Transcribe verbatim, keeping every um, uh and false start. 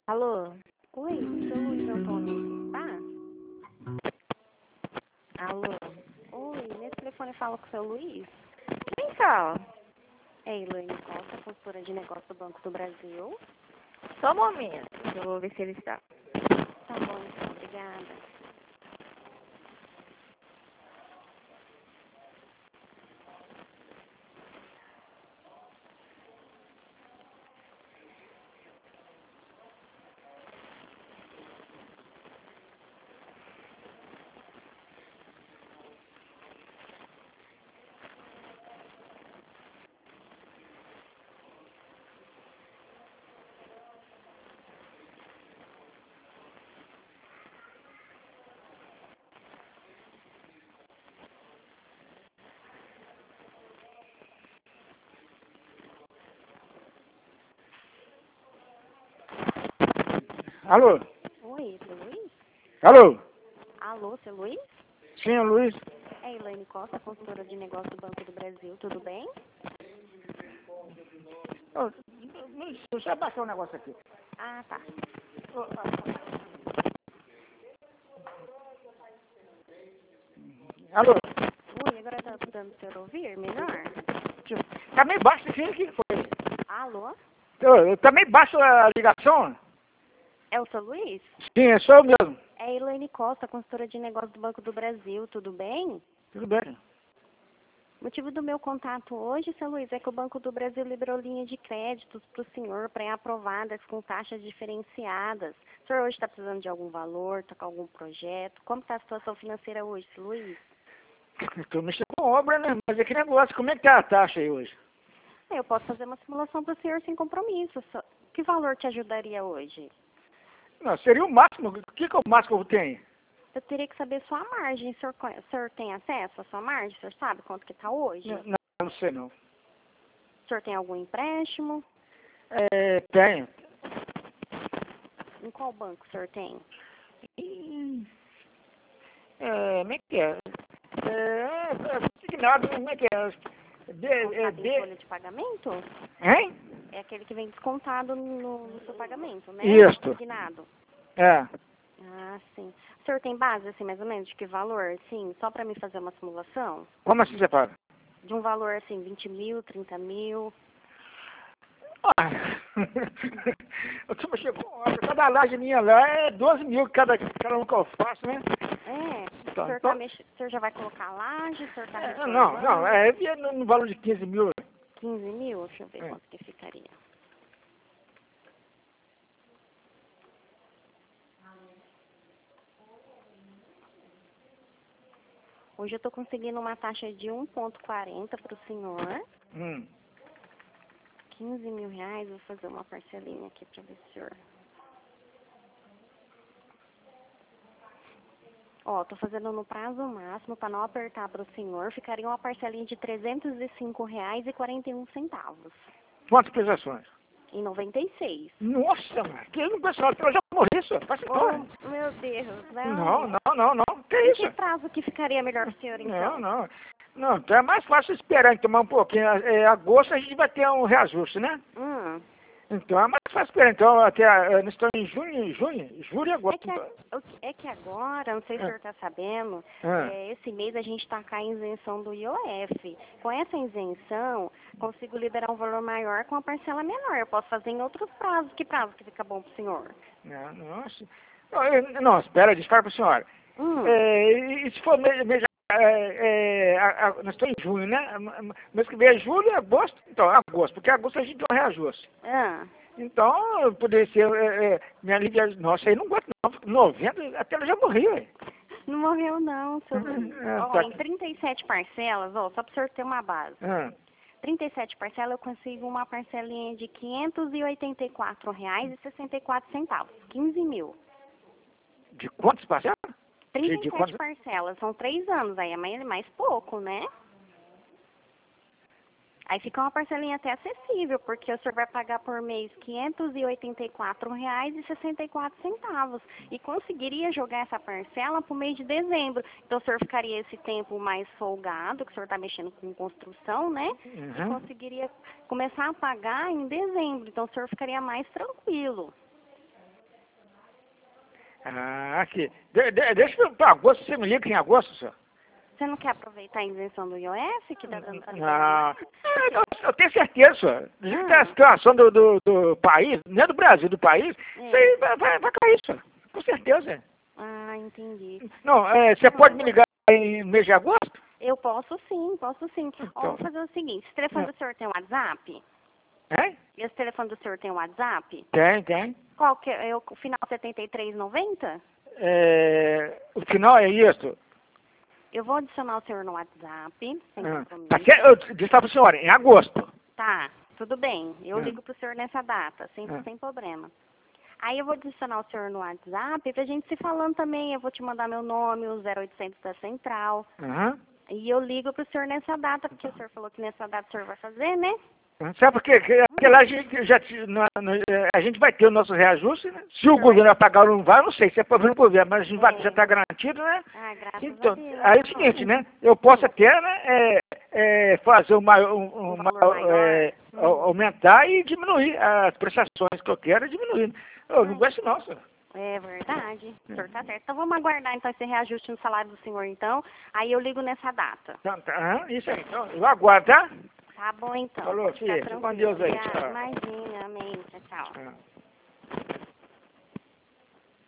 Alô? Oi, seu Luiz Antônio, tá? Alô? Oi, nesse telefone fala com o seu Luiz? Quem fala? É Elaine Costa, consultora de negócio do Banco do Brasil. Só um momento, eu vou ver se ele está. Tá bom, então, obrigada. Alô? Oi, seu Luiz? Alô? Alô, seu Luiz? Sim, é o Luiz. É Elaine Costa, consultora de negócio do Banco do Brasil, tudo bem? Ô, deixa eu abaixar um negócio aqui. Ah, tá. Ô, Alô? Oi, agora tá dando pra você ouvir melhor? Tá meio baixo aqui, o que foi? Alô? Ô, tá meio baixo a ligação? É o seu Luiz? Sim, é só eu mesmo. É Elaine Costa, consultora de negócio do Banco do Brasil, tudo bem? Tudo bem. O motivo do meu contato hoje, seu Luiz, é que o Banco do Brasil liberou linha de créditos para o senhor pré-aprovadas com taxas diferenciadas. O senhor hoje está precisando de algum valor, está com algum projeto? Como está a situação financeira hoje, seu Luiz? Estou mexendo com obra, né? Mas é que negócio, como é que tá a taxa aí hoje? Eu posso fazer uma simulação para o senhor sem compromisso. Só- Que valor te ajudaria hoje? Não, seria o máximo. O que, que é o máximo que eu tenho? Eu teria que saber sua margem. O senhor, conhe- o senhor tem acesso à sua margem? O senhor sabe quanto que está hoje? Não, não, não sei não. O senhor tem algum empréstimo? É, tenho. Em qual banco o senhor tem? Ih, É, como é que é? É, é consignado, né? Como é que é? De, é, Descontado em folha de... de pagamento? Hein? É aquele que vem descontado no, no seu pagamento, né? Isso. Consignado. É. Ah, sim. O senhor tem base, assim, mais ou menos, de que valor, sim, só para me fazer uma simulação? Como assim você fala? De um valor, assim, vinte mil, trinta mil? Ah, eu tô mexendo com obra. Cada laje minha lá é doze mil cada, cada um que eu faço, né? É. O Então, senhor, tá então, mex... o senhor já vai colocar laje, o senhor tá é, não, não, reformando? é é no, no valor de quinze mil. quinze mil? Deixa eu ver É. quanto que ficaria. Hoje eu tô conseguindo uma taxa de um vírgula quarenta para o senhor. Hum. quinze mil reais, vou fazer uma parcelinha aqui para ver se o senhor... Ó, tô fazendo no prazo máximo, para não apertar para o senhor, ficaria uma parcelinha de trezentos e cinco reais e quarenta e um centavos. Quantas prestações? Em noventa e seis. Nossa, mano, que no pessoal, eu já morri, só. Faz embora. Oh, meu Deus, Não, não. não, não, não. Que E isso? que prazo que ficaria melhor pro senhor, Não, então? não. Não, então é mais fácil esperar e tomar um pouquinho. É, agosto a gente vai ter um reajuste, né? Hum, Então é mais fácil esperar. Então, até, eh, nós estamos em junho, junho, julho e é agosto. que, a- Então, o que- é que agora, não sei se o é, senhor está sabendo, é. é, esse mês a gente está com a isenção do I O F. Com essa isenção, consigo liberar um valor maior com a parcela menor. Eu posso fazer em outros prazos. Que prazo que fica bom pro senhor? Não, nossa. Não, eu- não, espera, dispara para a senhora. Hum, É, e e se for mês, mês é, é, a- a- nós estamos em junho, né? Mês que vem é julho e agosto. Então, é agosto, porque agosto a gente tem um reajuste. ah. Então, poderia ser, é, é, minha liga, nossa, aí não aguento não, noventa, até ela já morreu, ué. Não morreu não, seu Luiz. É, Ó, tá em aqui. trinta e sete parcelas, ó, só para o senhor ter uma base. Ah, trinta e sete parcelas eu consigo uma parcelinha de quinhentos e oitenta e quatro reais e sessenta e quatro centavos. quinze mil. de quantos parcelas? De, trinta e de sete quantos? parcelas, são três anos, aí é mais, mais pouco, né? Aí fica uma parcelinha até acessível, porque o senhor vai pagar por mês quinhentos e oitenta e quatro reais e sessenta e quatro centavos. E conseguiria jogar essa parcela para o mês de dezembro. Então o senhor ficaria esse tempo mais folgado, que o senhor está mexendo com construção, né? E Uhum. conseguiria começar a pagar em dezembro. Então o senhor ficaria mais tranquilo. Ah, aqui. De, de, deixa eu para agosto, você me liga em agosto, senhor? Você não quer aproveitar a isenção do I O F que tá dando? Ah, eu, eu tenho certeza, senhor. A situação do, do, do país, não é do Brasil, do país, É. isso aí vai, vai, vai cair, senhor. Com certeza. Ah, entendi. Não, é, você pode me ligar em mês de agosto? Eu posso sim, posso sim. Ó, Então. vou fazer o seguinte, esse telefone do senhor tem WhatsApp? Hein? Esse telefone do senhor tem WhatsApp? Tem, tem. Qual que é? É o final setenta e três noventa? É, o final é isso. Eu vou adicionar o senhor no WhatsApp, sem Ah, compromisso. tá certo? Eu disse para a senhora, em agosto. Tá, tudo bem. Eu Ah. ligo pro senhor nessa data, sem, Ah. sem problema. Aí eu vou adicionar o senhor no WhatsApp pra gente se falando também. Eu vou te mandar meu nome, o zero oitocentos da Central. Aham. E eu ligo pro senhor nessa data, porque o senhor falou que nessa data o senhor vai fazer, né? Sabe por quê? Porque lá a gente, já, ti- na- na- a gente vai ter o nosso reajuste, né? Se o governo vai pagar ou não vai, eu não sei, se é problema do governo, mas a gente vai, É. já está garantido, né? Ah, graças Então, a Deus. aí é o seguinte, né? Eu posso até né, é, é, fazer uma, um, Um uma, valor maior. é, Hum. au- aumentar e diminuir as prestações que eu quero e diminuir. Eu não gosto não, senhor. É verdade. O senhor tá certo. Então vamos aguardar então esse reajuste no salário do senhor, então. Aí eu ligo nessa data. Então, tá, aham, isso aí, então, eu aguardo, tá? Tá bom, então. Falou, Pode ficar filha. Fica com tranquilo. Deus aí. Obrigada. Tchau. Imagina. Amém. Tchau, tchau. Ah.